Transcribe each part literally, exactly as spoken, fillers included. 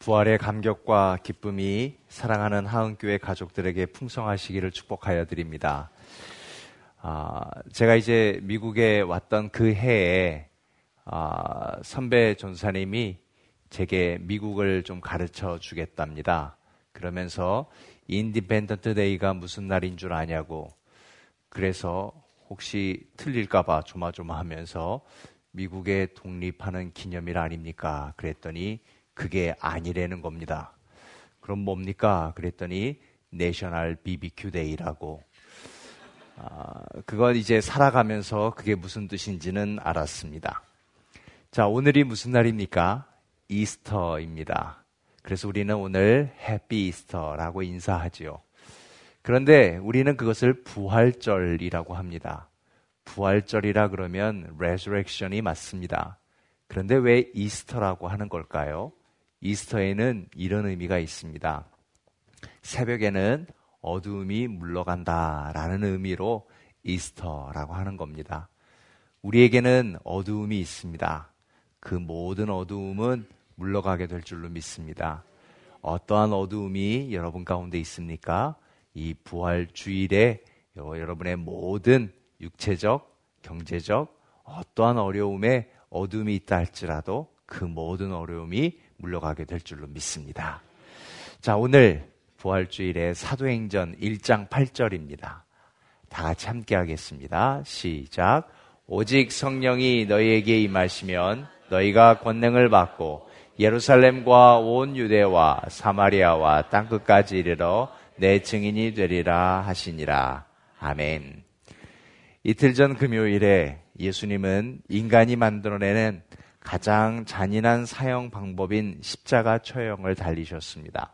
부활의 감격과 기쁨이 사랑하는 하은교회 가족들에게 풍성하시기를 축복하여 드립니다. 아, 제가 이제 미국에 왔던 그 해에 아, 선배 전사님이 제게 미국을 좀 가르쳐 주겠답니다. 그러면서 인디펜던트 데이가 무슨 날인 줄 아냐고, 그래서 혹시 틀릴까봐 조마조마하면서 미국에 독립하는 기념일 아닙니까? 그랬더니 그게 아니라는 겁니다. 그럼 뭡니까? 그랬더니 내셔널 비비큐 데이라고. 아, 그건 이제 살아가면서 그게 무슨 뜻인지는 알았습니다. 자, 오늘이 무슨 날입니까? 이스터입니다. 그래서 우리는 오늘 해피 이스터라고 인사하지요. 그런데 우리는 그것을 부활절이라고 합니다. 부활절이라 그러면 resurrection이 맞습니다. 그런데 왜 이스터라고 하는 걸까요? 이스터에는 이런 의미가 있습니다. 새벽에는 어두움이 물러간다라는 의미로 이스터라고 하는 겁니다. 우리에게는 어두움이 있습니다. 그 모든 어두움은 물러가게 될 줄로 믿습니다. 어떠한 어두움이 여러분 가운데 있습니까? 이 부활 주일에 여러분의 모든 육체적, 경제적, 어떠한 어려움에 어둠이 있다 할지라도 그 모든 어려움이 물러가게 될 줄로 믿습니다. 자, 오늘 부활주일의 사도행전 일 장 팔 절입니다. 다 같이 함께 하겠습니다. 시작. 오직 성령이 너희에게 임하시면 너희가 권능을 받고 예루살렘과 온 유대와 사마리아와 땅끝까지 이르러 내 증인이 되리라 하시니라. 아멘. 이틀 전 금요일에 예수님은 인간이 만들어내는 가장 잔인한 사형 방법인 십자가 처형을 달리셨습니다.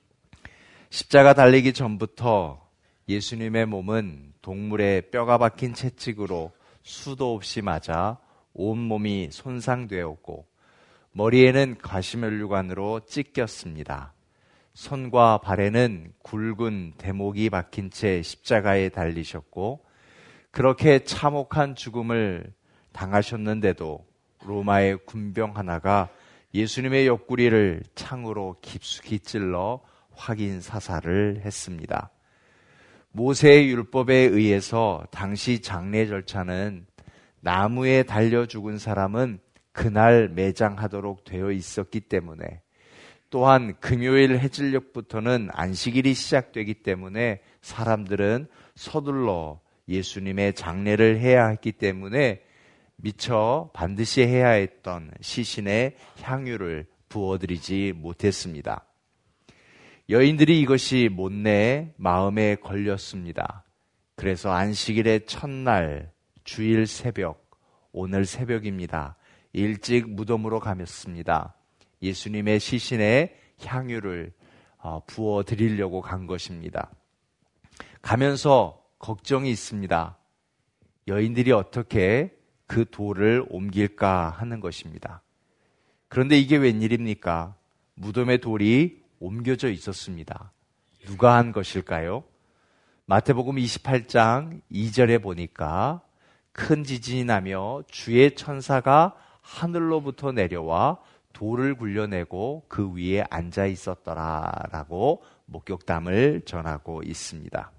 십자가 달리기 전부터 예수님의 몸은 동물의 뼈가 박힌 채찍으로 수도 없이 맞아 온몸이 손상되었고 머리에는 가시면류관으로 찢겼습니다. 손과 발에는 굵은 대목이 박힌 채 십자가에 달리셨고 그렇게 참혹한 죽음을 당하셨는데도 로마의 군병 하나가 예수님의 옆구리를 창으로 깊숙이 찔러 확인 사살을 했습니다. 모세의 율법에 의해서 당시 장례 절차는 나무에 달려 죽은 사람은 그날 매장하도록 되어 있었기 때문에, 또한 금요일 해질녘부터는 안식일이 시작되기 때문에 사람들은 서둘러 예수님의 장례를 해야 했기 때문에 미처 반드시 해야 했던 시신의 향유를 부어드리지 못했습니다. 여인들이 이것이 못내 마음에 걸렸습니다. 그래서 안식일의 첫날 주일 새벽, 오늘 새벽입니다. 일찍 무덤으로 가셨습니다. 예수님의 시신에 향유를 부어드리려고 간 것입니다. 가면서 걱정이 있습니다. 여인들이 어떻게 그 돌을 옮길까 하는 것입니다. 그런데 이게 웬일입니까? 무덤의 돌이 옮겨져 있었습니다. 누가 한 것일까요? 마태복음 이십팔 장 이 절에 보니까 큰 지진이 나며 주의 천사가 하늘로부터 내려와 돌을 굴려내고 그 위에 앉아 있었더라라고 목격담을 전하고 있습니다.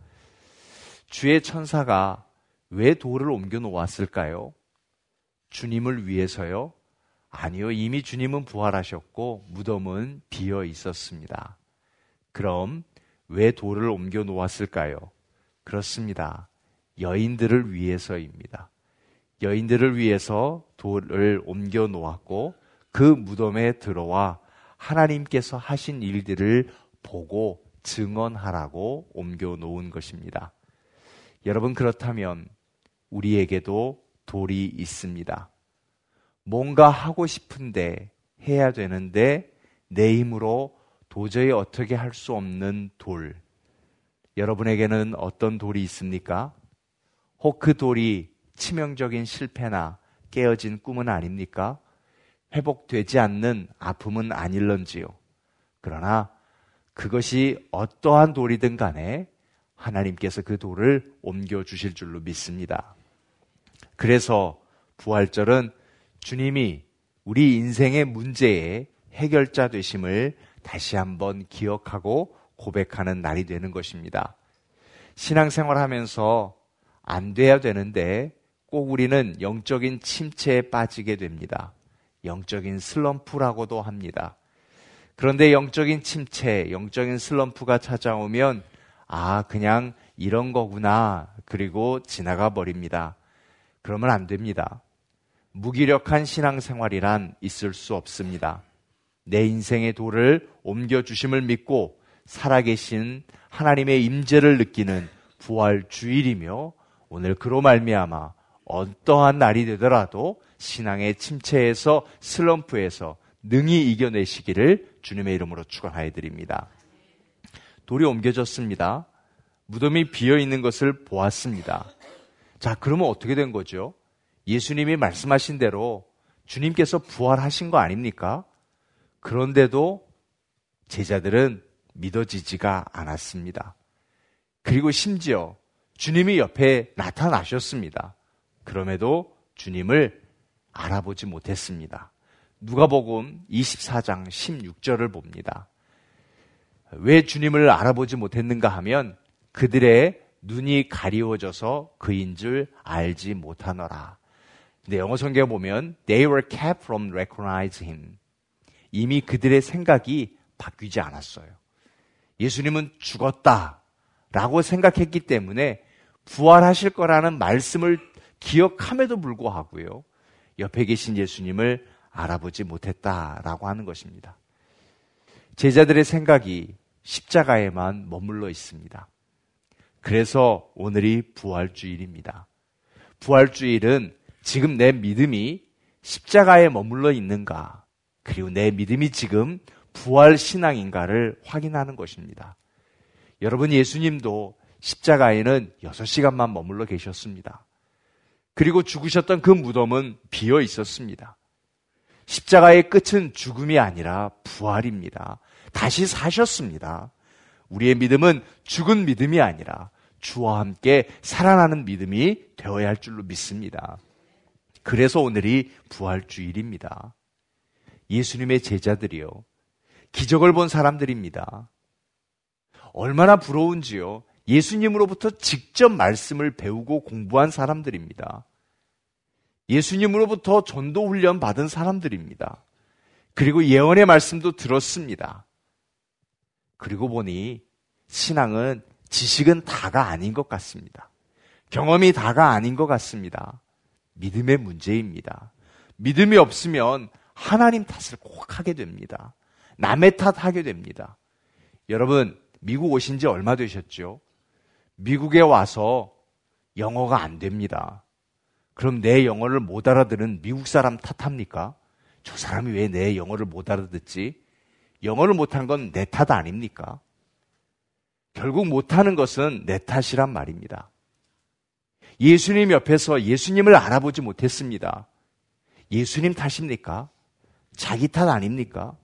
주의 천사가 왜 돌을 옮겨 놓았을까요? 주님을 위해서요? 아니요, 이미 주님은 부활하셨고 무덤은 비어 있었습니다. 그럼 왜 돌을 옮겨 놓았을까요? 그렇습니다. 여인들을 위해서입니다. 여인들을 위해서 돌을 옮겨 놓았고 그 무덤에 들어와 하나님께서 하신 일들을 보고 증언하라고 옮겨 놓은 것입니다. 여러분, 그렇다면 우리에게도 돌이 있습니다. 뭔가 하고 싶은데 해야 되는데 내 힘으로 도저히 어떻게 할 수 없는 돌. 여러분에게는 어떤 돌이 있습니까? 혹 그 돌이 치명적인 실패나 깨어진 꿈은 아닙니까? 회복되지 않는 아픔은 아닐런지요. 그러나 그것이 어떠한 돌이든 간에 하나님께서 그 돌을 옮겨주실 줄로 믿습니다. 그래서 부활절은 주님이 우리 인생의 문제의 해결자 되심을 다시 한번 기억하고 고백하는 날이 되는 것입니다. 신앙생활 하면서 안 돼야 되는데 꼭 우리는 영적인 침체에 빠지게 됩니다. 영적인 슬럼프라고도 합니다. 그런데 영적인 침체, 영적인 슬럼프가 찾아오면 아, 그냥 이런 거구나. 그리고 지나가 버립니다. 그러면 안 됩니다. 무기력한 신앙생활이란 있을 수 없습니다. 내 인생의 도를 옮겨주심을 믿고 살아계신 하나님의 임재를 느끼는 부활 주일이며 오늘 그로 말미암아 어떠한 날이 되더라도 신앙의 침체에서 슬럼프에서 능히 이겨내시기를 주님의 이름으로 축원하여 드립니다. 돌이 옮겨졌습니다. 무덤이 비어있는 것을 보았습니다. 자, 그러면 어떻게 된 거죠? 예수님이 말씀하신 대로 주님께서 부활하신 거 아닙니까? 그런데도 제자들은 믿어지지가 않았습니다. 그리고 심지어 주님이 옆에 나타나셨습니다. 그럼에도 주님을 알아보지 못했습니다. 누가복음 이십사 장 십육 절을 봅니다. 왜 주님을 알아보지 못했는가 하면 그들의 눈이 가리워져서 그인 줄 알지 못하노라. 근데 영어 성경에 보면 They were kept from recognizing him. 이미 그들의 생각이 바뀌지 않았어요. 예수님은 죽었다라고 생각했기 때문에 부활하실 거라는 말씀을 기억함에도 불구하고요. 옆에 계신 예수님을 알아보지 못했다라고 하는 것입니다. 제자들의 생각이 십자가에만 머물러 있습니다. 그래서 오늘이 부활주일입니다. 부활주일은 지금 내 믿음이 십자가에 머물러 있는가, 그리고 내 믿음이 지금 부활신앙인가를 확인하는 것입니다. 여러분, 예수님도 십자가에는 여섯 시간만 머물러 계셨습니다. 그리고 죽으셨던 그 무덤은 비어 있었습니다. 십자가의 끝은 죽음이 아니라 부활입니다. 다시 사셨습니다. 우리의 믿음은 죽은 믿음이 아니라 주와 함께 살아나는 믿음이 되어야 할 줄로 믿습니다. 그래서 오늘이 부활주일입니다. 예수님의 제자들이요, 기적을 본 사람들입니다. 얼마나 부러운지요. 예수님으로부터 직접 말씀을 배우고 공부한 사람들입니다. 예수님으로부터 전도 훈련 받은 사람들입니다. 그리고 예언의 말씀도 들었습니다. 그리고 보니 신앙은 지식은 다가 아닌 것 같습니다. 경험이 다가 아닌 것 같습니다. 믿음의 문제입니다. 믿음이 없으면 하나님 탓을 꼭 하게 됩니다. 남의 탓하게 됩니다. 여러분, 미국 오신 지 얼마 되셨죠? 미국에 와서 영어가 안 됩니다. 그럼 내 영어를 못 알아들은 미국 사람 탓합니까? 저 사람이 왜 내 영어를 못 알아듣지? 영어를 못한 건 내 탓 아닙니까? 결국 못하는 것은 내 탓이란 말입니다. 예수님 옆에서 예수님을 알아보지 못했습니다. 예수님 탓입니까? 자기 탓 아닙니까?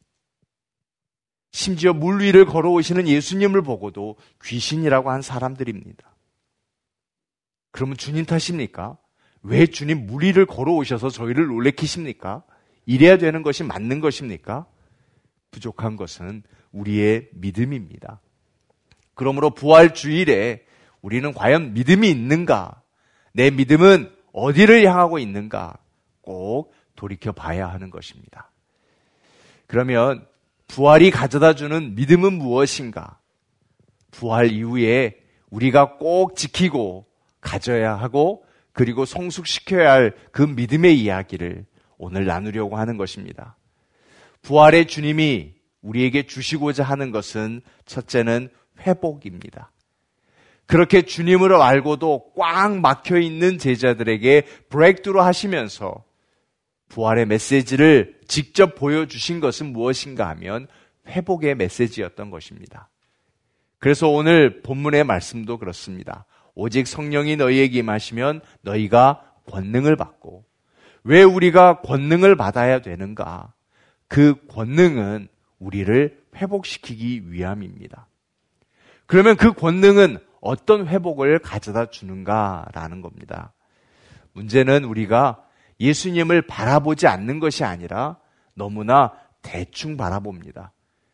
심지어 물 위를 걸어오시는 예수님을 보고도 귀신이라고 한 사람들입니다. 그러면 주님 탓입니까? 왜 주님 물 위를 걸어오셔서 저희를 놀래키십니까? 이래야 되는 것이 맞는 것입니까? 부족한 것은 우리의 믿음입니다. 그러므로 부활주일에 우리는 과연 믿음이 있는가? 내 믿음은 어디를 향하고 있는가? 꼭 돌이켜봐야 하는 것입니다. 그러면 부활이 가져다주는 믿음은 무엇인가? 부활 이후에 우리가 꼭 지키고 가져야 하고 그리고 성숙시켜야 할 그 믿음의 이야기를 오늘 나누려고 하는 것입니다. 부활의 주님이 우리에게 주시고자 하는 것은 첫째는 회복입니다. 그렇게 주님을 알고도 꽉 막혀있는 제자들에게 브레이크트루 하시면서 부활의 메시지를 직접 보여주신 것은 무엇인가 하면 회복의 메시지였던 것입니다. 그래서 오늘 본문의 말씀도 그렇습니다. 오직 성령이 너희에게 임하시면 너희가 권능을 받고, 왜 우리가 권능을 받아야 되는가? 그 권능은 우리를 회복시키기 위함입니다. 그러면 그 권능은 어떤 회복을 가져다 주는가라는 겁니다. 문제는 우리가 예수님을 바라보지 않는 것이 아니라 너무나 대충 바라봅니다.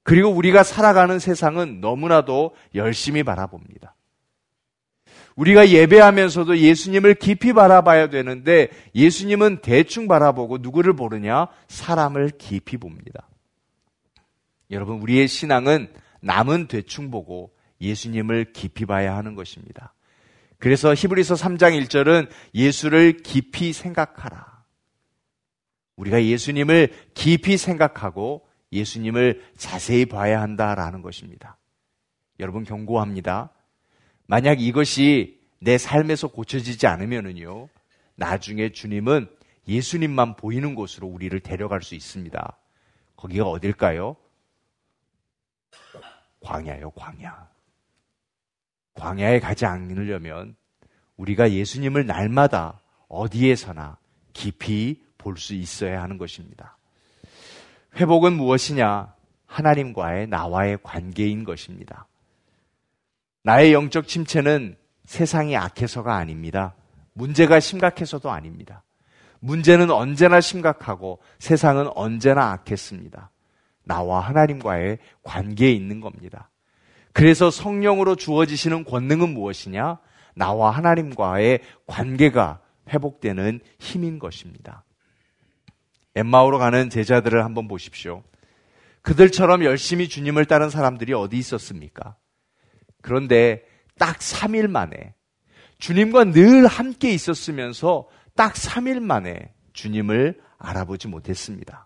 그리고 우리가 살아가는 세상은 너무나도 열심히 바라봅니다. 우리가 예배하면서도 예수님을 깊이 바라봐야 되는데 예수님은 대충 바라보고 누구를 보느냐? 사람을 깊이 봅니다. 여러분, 우리의 신앙은 남은 대충 보고 예수님을 깊이 봐야 하는 것입니다. 그래서 히브리서 삼 장 일 절은 예수를 깊이 생각하라. 우리가 예수님을 깊이 생각하고 예수님을 자세히 봐야 한다라는 것입니다. 여러분, 경고합니다. 만약 이것이 내 삶에서 고쳐지지 않으면은요, 나중에 주님은 예수님만 보이는 곳으로 우리를 데려갈 수 있습니다. 거기가 어딜까요? 광야요, 광야. 광야에 가지 않으려면 우리가 예수님을 날마다 어디에서나 깊이 볼 수 있어야 하는 것입니다. 회복은 무엇이냐? 하나님과의 나와의 관계인 것입니다. 나의 영적 침체는 세상이 악해서가 아닙니다. 문제가 심각해서도 아닙니다. 문제는 언제나 심각하고 세상은 언제나 악했습니다. 나와 하나님과의 관계에 있는 겁니다. 그래서 성령으로 주어지시는 권능은 무엇이냐? 나와 하나님과의 관계가 회복되는 힘인 것입니다. 엠마오로 가는 제자들을 한번 보십시오. 그들처럼 열심히 주님을 따른 사람들이 어디 있었습니까? 그런데 딱 삼 일 만에 주님과 늘 함께 있었으면서 딱 삼 일 만에 주님을 알아보지 못했습니다.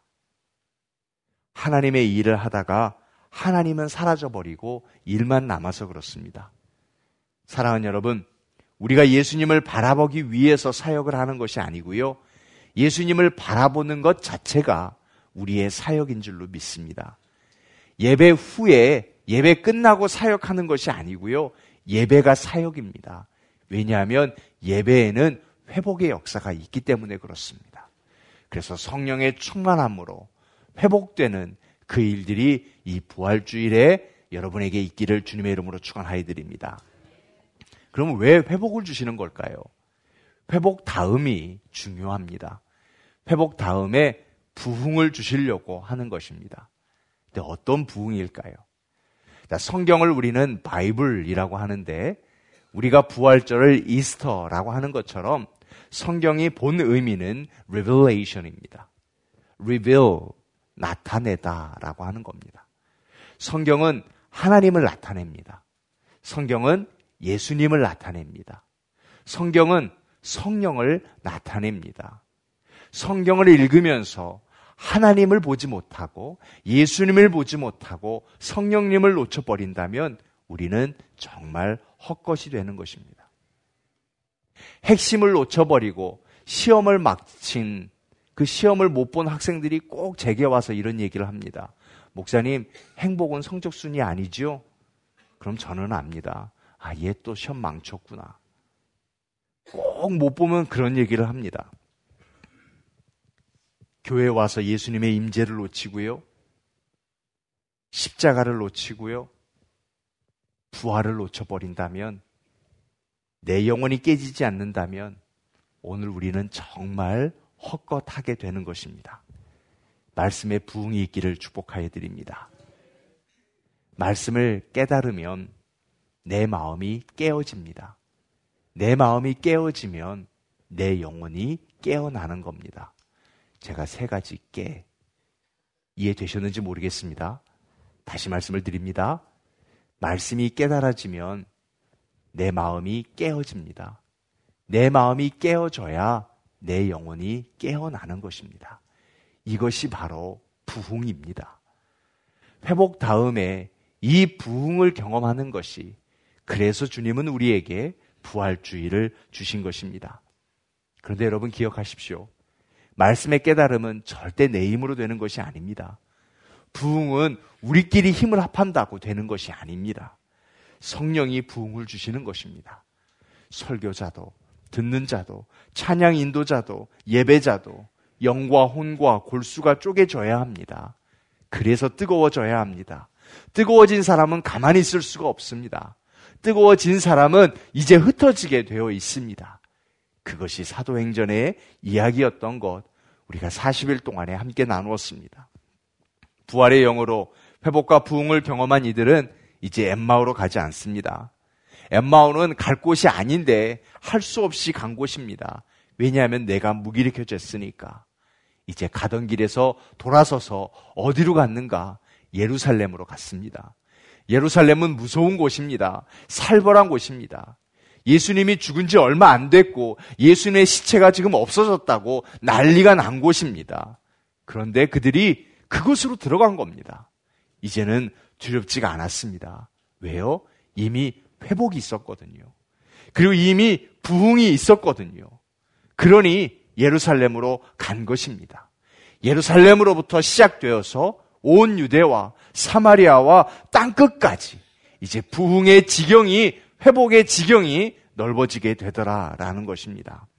하나님의 일을 하다가 하나님은 사라져버리고 일만 남아서 그렇습니다. 사랑하는 여러분, 우리가 예수님을 바라보기 위해서 사역을 하는 것이 아니고요, 예수님을 바라보는 것 자체가 우리의 사역인 줄로 믿습니다. 예배 후에 예배 끝나고 사역하는 것이 아니고요, 예배가 사역입니다. 왜냐하면 예배에는 회복의 역사가 있기 때문에 그렇습니다. 그래서 성령의 충만함으로 회복되는 그 일들이 이 부활주일에 여러분에게 있기를 주님의 이름으로 축원하여 드립니다. 그럼 왜 회복을 주시는 걸까요? 회복 다음이 중요합니다. 회복 다음에 부흥을 주시려고 하는 것입니다. 근데 어떤 부흥일까요? 성경을 우리는 바이블이라고 하는데 우리가 부활절을 이스터라고 하는 것처럼 성경이 본 의미는 revelation입니다. reveal, 나타내다라고 하는 겁니다. 성경은 하나님을 나타냅니다. 성경은 예수님을 나타냅니다. 성경은 성령을 나타냅니다. 성경을 읽으면서 하나님을 보지 못하고 예수님을 보지 못하고 성령님을 놓쳐버린다면 우리는 정말 헛것이 되는 것입니다. 핵심을 놓쳐버리고 시험을 마친 그 시험을 못 본 학생들이 꼭 제게 와서 이런 얘기를 합니다. 목사님, 행복은 성적순이 아니죠? 그럼 저는 압니다. 아, 얘 또 시험 망쳤구나. 꼭 못 보면 그런 얘기를 합니다. 교회에 와서 예수님의 임재를 놓치고요, 십자가를 놓치고요, 부활을 놓쳐버린다면, 내 영혼이 깨지지 않는다면 오늘 우리는 정말 헛것하게 되는 것입니다. 말씀의 부흥이 있기를 축복하여 드립니다. 말씀을 깨달으면 내 마음이 깨어집니다. 내 마음이 깨어지면 내 영혼이 깨어나는 겁니다. 제가 세 가지 깨, 이해되셨는지 모르겠습니다. 다시 말씀을 드립니다. 말씀이 깨달아지면 내 마음이 깨어집니다. 내 마음이 깨어져야 내 영혼이 깨어나는 것입니다. 이것이 바로 부흥입니다. 회복 다음에 이 부흥을 경험하는 것이, 그래서 주님은 우리에게 부활주의를 주신 것입니다. 그런데 여러분 기억하십시오. 말씀의 깨달음은 절대 내 힘으로 되는 것이 아닙니다. 부흥은 우리끼리 힘을 합한다고 되는 것이 아닙니다. 성령이 부흥을 주시는 것입니다. 설교자도, 듣는 자도, 찬양 인도자도, 예배자도 영과 혼과 골수가 쪼개져야 합니다. 그래서 뜨거워져야 합니다. 뜨거워진 사람은 가만히 있을 수가 없습니다. 뜨거워진 사람은 이제 흩어지게 되어 있습니다. 그것이 사도행전의 이야기였던 것, 우리가 사십 일 동안에 함께 나누었습니다. 부활의 영으로 회복과 부흥을 경험한 이들은 이제 엠마오로 가지 않습니다. 엠마오는 갈 곳이 아닌데 할 수 없이 간 곳입니다. 왜냐하면 내가 무기력해졌으니까. 이제 가던 길에서 돌아서서 어디로 갔는가? 예루살렘으로 갔습니다. 예루살렘은 무서운 곳입니다. 살벌한 곳입니다. 예수님이 죽은 지 얼마 안 됐고 예수님의 시체가 지금 없어졌다고 난리가 난 곳입니다. 그런데 그들이 그곳으로 들어간 겁니다. 이제는 두렵지가 않았습니다. 왜요? 이미 회복이 있었거든요. 그리고 이미 부흥이 있었거든요. 그러니 예루살렘으로 간 것입니다. 예루살렘으로부터 시작되어서 온 유대와 사마리아와 땅끝까지 이제 부흥의 지경이, 회복의 지경이 넓어지게 되더라라는 것입니다.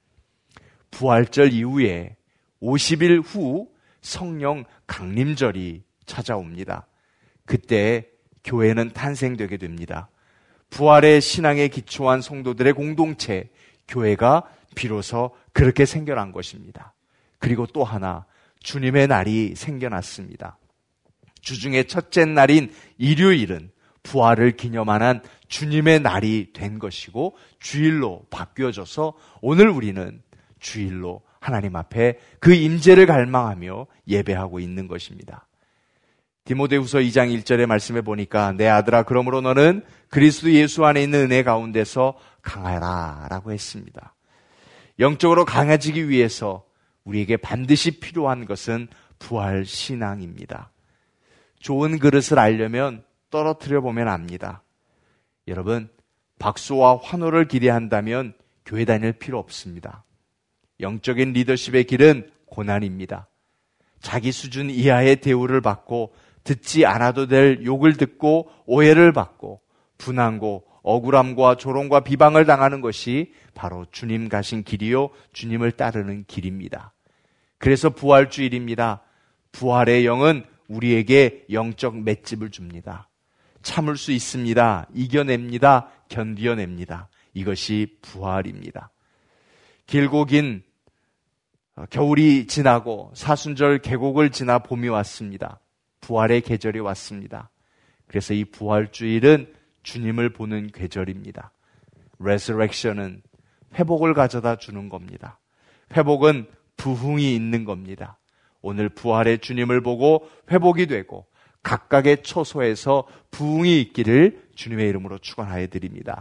부활절 이후에 오십 일 후 성령 강림절이 찾아옵니다. 그때 교회는 탄생되게 됩니다. 부활의 신앙에 기초한 성도들의 공동체, 교회가 비로소 그렇게 생겨난 것입니다. 그리고 또 하나, 주님의 날이 생겨났습니다. 주중에 첫째 날인 일요일은 부활을 기념하는 주님의 날이 된 것이고 주일로 바뀌어져서 오늘 우리는 주일로 하나님 앞에 그 임재를 갈망하며 예배하고 있는 것입니다. 디모데후서 이 장 일 절의 말씀에 보니까 내 아들아 그러므로 너는 그리스도 예수 안에 있는 은혜 가운데서 강하라 라고 했습니다. 영적으로 강해지기 위해서 우리에게 반드시 필요한 것은 부활 신앙입니다. 좋은 그릇을 알려면 떨어뜨려 보면 압니다. 여러분, 박수와 환호를 기대한다면 교회 다닐 필요 없습니다. 영적인 리더십의 길은 고난입니다. 자기 수준 이하의 대우를 받고 듣지 않아도 될 욕을 듣고 오해를 받고 분한고 억울함과 조롱과 비방을 당하는 것이 바로 주님 가신 길이요, 주님을 따르는 길입니다. 그래서 부활주일입니다. 부활의 영은 우리에게 영적 맷집을 줍니다. 참을 수 있습니다. 이겨냅니다. 견뎌냅니다. 이것이 부활입니다. 길고 긴 겨울이 지나고 사순절 계곡을 지나 봄이 왔습니다. 부활의 계절이 왔습니다. 그래서 이 부활주일은 주님을 보는 계절입니다. Resurrection은 회복을 가져다 주는 겁니다. 회복은 부흥이 있는 겁니다. 오늘 부활의 주님을 보고 회복이 되고 각각의 처소에서 부흥이 있기를 주님의 이름으로 축원하여 드립니다.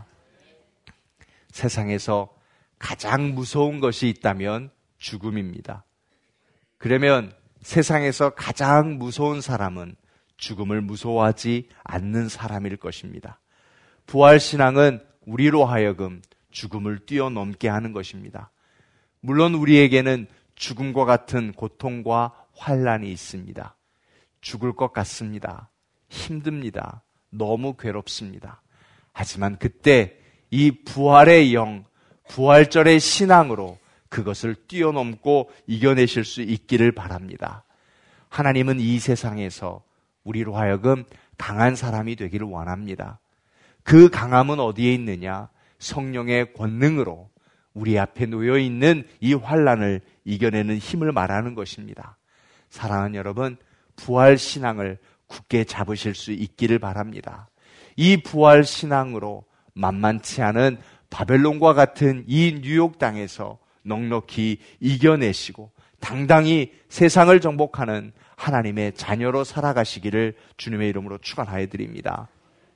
세상에서 가장 무서운 것이 있다면 죽음입니다. 그러면 세상에서 가장 무서운 사람은 죽음을 무서워하지 않는 사람일 것입니다. 부활신앙은 우리로 하여금 죽음을 뛰어넘게 하는 것입니다. 물론 우리에게는 죽음과 같은 고통과 환난이 있습니다. 죽을 것 같습니다. 힘듭니다. 너무 괴롭습니다. 하지만 그때 이 부활의 영, 부활절의 신앙으로 그것을 뛰어넘고 이겨내실 수 있기를 바랍니다. 하나님은 이 세상에서 우리로 하여금 강한 사람이 되기를 원합니다. 그 강함은 어디에 있느냐? 성령의 권능으로 우리 앞에 놓여있는 이 환난을 이겨내는 힘을 말하는 것입니다. 사랑하는 여러분, 부활신앙을 굳게 잡으실 수 있기를 바랍니다. 이 부활신앙으로 만만치 않은 바벨론과 같은 이 뉴욕 땅에서 넉넉히 이겨내시고 당당히 세상을 정복하는 하나님의 자녀로 살아가시기를 주님의 이름으로 축원하여 드립니다.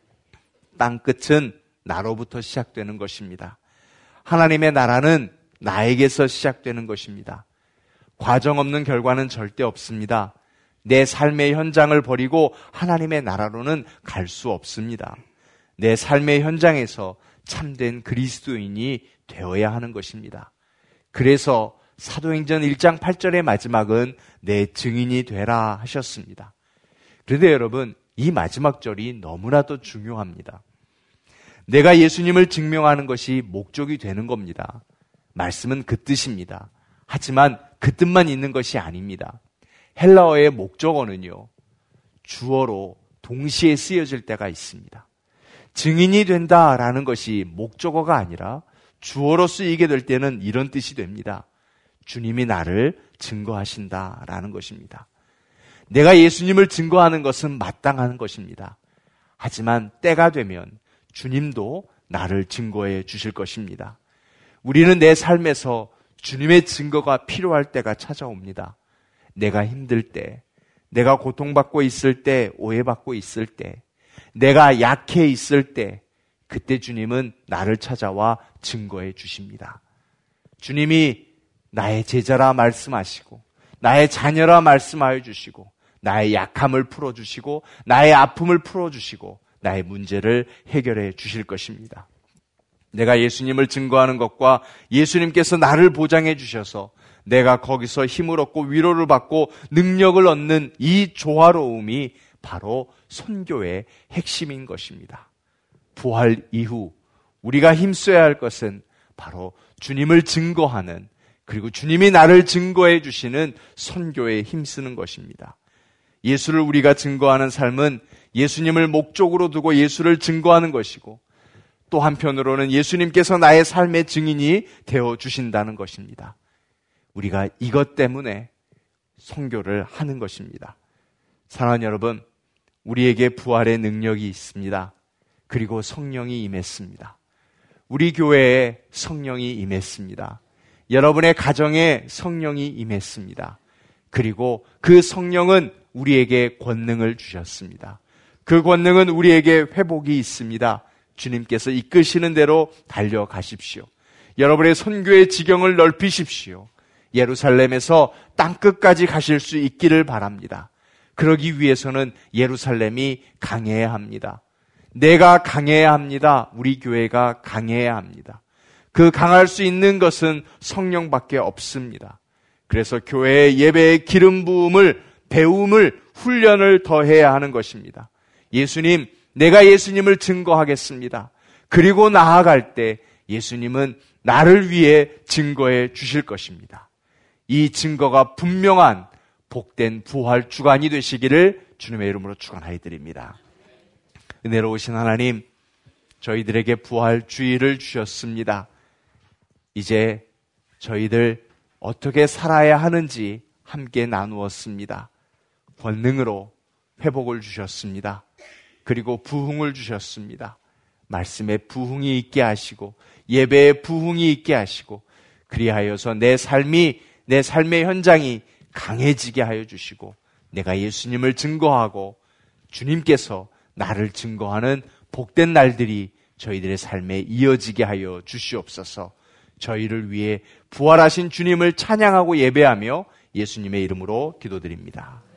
땅끝은 나로부터 시작되는 것입니다. 하나님의 나라는 나에게서 시작되는 것입니다. 과정 없는 결과는 절대 없습니다. 내 삶의 현장을 버리고 하나님의 나라로는 갈 수 없습니다. 내 삶의 현장에서 참된 그리스도인이 되어야 하는 것입니다. 그래서 사도행전 일 장 팔 절의 마지막은 내 증인이 되라 하셨습니다. 그런데 여러분, 이 마지막 절이 너무나도 중요합니다. 내가 예수님을 증명하는 것이 목적이 되는 겁니다. 말씀은 그 뜻입니다. 하지만 그 뜻만 있는 것이 아닙니다. 헬라어의 목적어는요, 주어로 동시에 쓰여질 때가 있습니다. 증인이 된다라는 것이 목적어가 아니라 주어로 쓰이게 될 때는 이런 뜻이 됩니다. 주님이 나를 증거하신다라는 것입니다. 내가 예수님을 증거하는 것은 마땅한 것입니다. 하지만 때가 되면 주님도 나를 증거해 주실 것입니다. 우리는 내 삶에서 주님의 증거가 필요할 때가 찾아옵니다. 내가 힘들 때, 내가 고통받고 있을 때, 오해받고 있을 때, 내가 약해 있을 때, 그때 주님은 나를 찾아와 증거해 주십니다. 주님이 나의 제자라 말씀하시고, 나의 자녀라 말씀하여 주시고, 나의 약함을 풀어주시고, 나의 아픔을 풀어주시고, 나의 문제를 해결해 주실 것입니다. 내가 예수님을 증거하는 것과 예수님께서 나를 보장해 주셔서 내가 거기서 힘을 얻고 위로를 받고 능력을 얻는 이 조화로움이 바로 선교의 핵심인 것입니다. 부활 이후 우리가 힘써야 할 것은 바로 주님을 증거하는, 그리고 주님이 나를 증거해 주시는 선교에 힘쓰는 것입니다. 예수를 우리가 증거하는 삶은 예수님을 목적으로 두고 예수를 증거하는 것이고, 또 한편으로는 예수님께서 나의 삶의 증인이 되어 주신다는 것입니다. 우리가 이것 때문에 선교를 하는 것입니다. 사랑하는 여러분, 우리에게 부활의 능력이 있습니다. 그리고 성령이 임했습니다. 우리 교회에 성령이 임했습니다. 여러분의 가정에 성령이 임했습니다. 그리고 그 성령은 우리에게 권능을 주셨습니다. 그 권능은 우리에게 회복이 있습니다. 주님께서 이끄시는 대로 달려가십시오. 여러분의 선교의 지경을 넓히십시오. 예루살렘에서 땅끝까지 가실 수 있기를 바랍니다. 그러기 위해서는 예루살렘이 강해야 합니다. 내가 강해야 합니다. 우리 교회가 강해야 합니다. 그 강할 수 있는 것은 성령밖에 없습니다. 그래서 교회의 예배의 기름 부음을, 배움을, 훈련을 더해야 하는 것입니다. 예수님, 내가 예수님을 증거하겠습니다. 그리고 나아갈 때 예수님은 나를 위해 증거해 주실 것입니다. 이 증거가 분명한 복된 부활 주간이 되시기를 주님의 이름으로 축원하여 드립니다. 은혜로우신 하나님, 저희들에게 부활 주일을 주셨습니다. 이제 저희들 어떻게 살아야 하는지 함께 나누었습니다. 권능으로 회복을 주셨습니다. 그리고 부흥을 주셨습니다. 말씀에 부흥이 있게 하시고, 예배에 부흥이 있게 하시고, 그리하여서 내 삶이, 내 삶의 현장이 강해지게 하여 주시고, 내가 예수님을 증거하고 주님께서 나를 증거하는 복된 날들이 저희들의 삶에 이어지게 하여 주시옵소서. 저희를 위해 부활하신 주님을 찬양하고 예배하며 예수님의 이름으로 기도드립니다.